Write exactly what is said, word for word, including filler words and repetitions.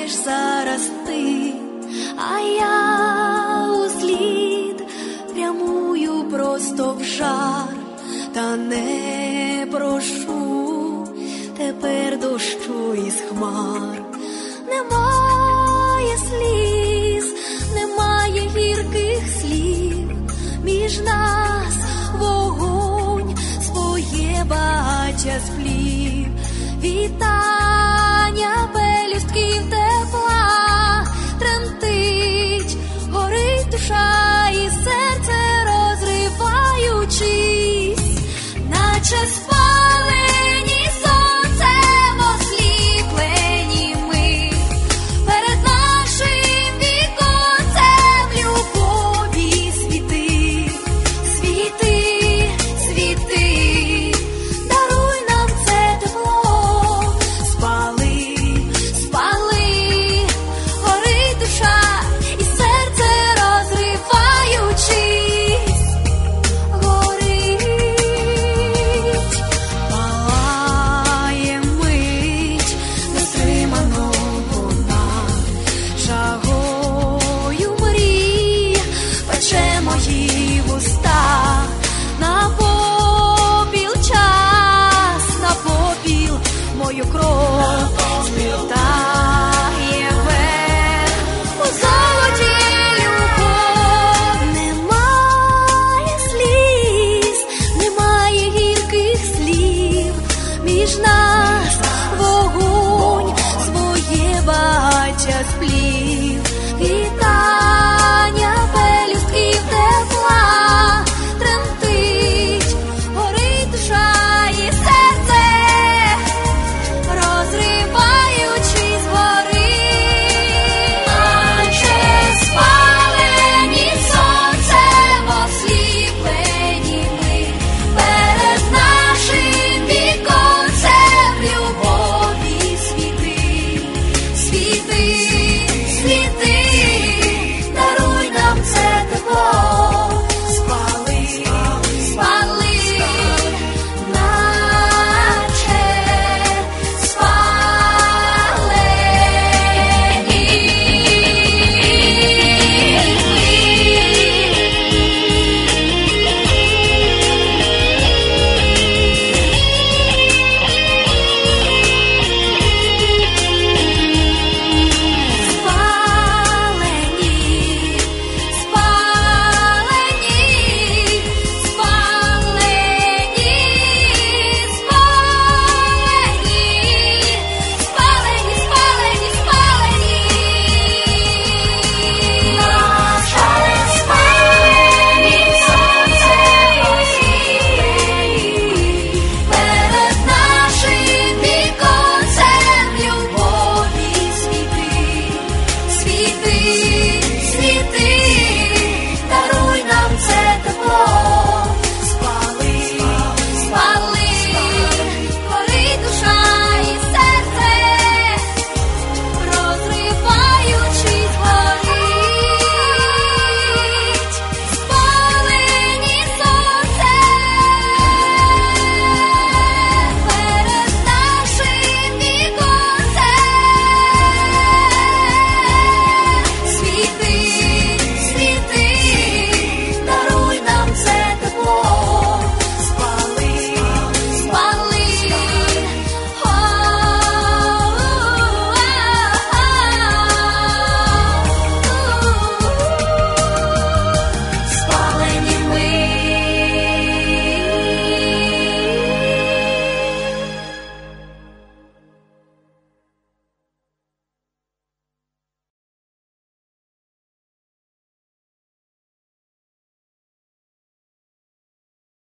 йдеш зараз ти, а я услід прямую просто в жар, та не прошу тепер дощу із хмар. Немає сліз, немає гірких слів, між нас вогонь своє багаття сплів. Вітання пелюстків тепла, тремтить, горить душа і серце розриваючись, наче спалені сонцем осліплені ми, перед нашим віконцем любові світи, світи, світи, даруй нам це тепло, спали, спали, горить душа і серце розриваючись, горить, палає мить, нестримано вона, жагою мрій пече мої вуста, на попіл час, на попіл мою кров злітає вверх у золоті любов. Немає сліз, немає гірких слів, між нами